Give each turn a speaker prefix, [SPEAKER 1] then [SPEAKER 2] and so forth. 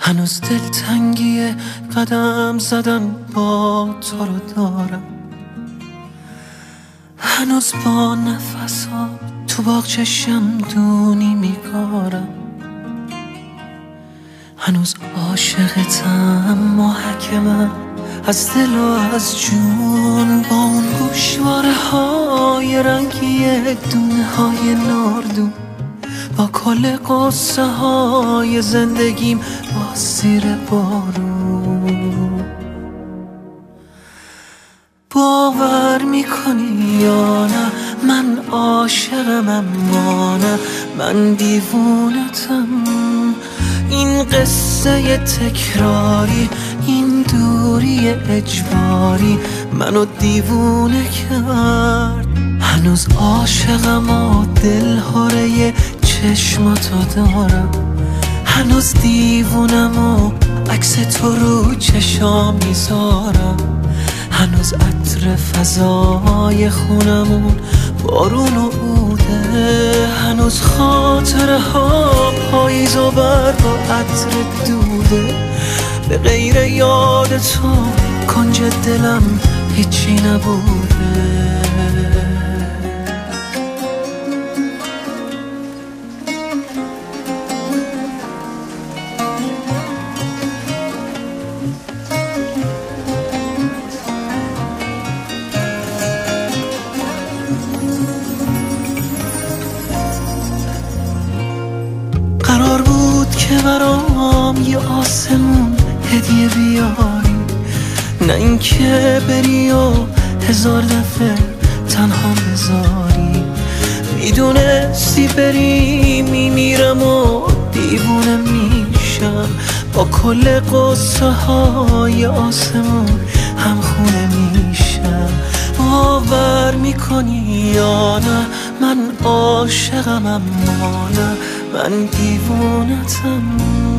[SPEAKER 1] هنوز دلتنگی قدم زدن با تو رو دارم، هنوز با نفسا تو باغچه شمدونی میکارم، هنوز عاشقتم محکمم از دل و از جون، با اون گوشواره های رنگی دونه های ناردون، با کل قصه های زندگیم با زیر بارون. باور میکنی یا نه من عاشقم، اما نه من دیوونتم. این قصه تکراری، این دوری اجباری منو دیوونه کرد. هنوز عاشقم و دلهاره چشماتو دارم، هنوز دیوونم و عکس تو رو چشام میذارم، هنوز عطر فضای خونمون بارون و عوده، هنوز خاطره ها پاییز و برق و عطر دوده. به غیر یاد تو کنج دلم هیچی نبوده. قرار بود که برام یه آسمون هدیه بیاری، نه اینکه بری و هزار دفعه تنها بذاری. میدونستی بری میمیرم و دیوونه میشم، با کل قصه های آسمون هم خونه میشم. باور میکنی یا نه من عاشقم، اما نه من دیوونتم.